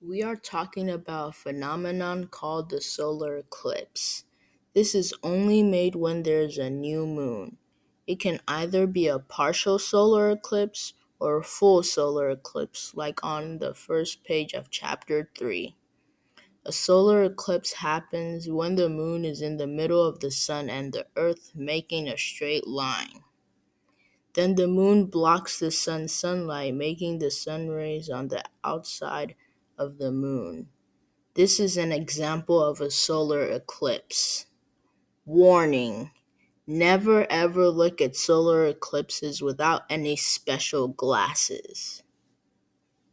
We are talking about a phenomenon called the solar eclipse. This is only made when there's a new moon. It can either be a partial solar eclipse or a full solar eclipse, like on the first page of chapter 3. A solar eclipse happens when the moon is in the middle of the sun and the earth making a straight line. Then the moon blocks the sun's sunlight, making the sun rays on the outside of the moon. This is an example of a solar eclipse. Warning: never ever look at solar eclipses without any special glasses.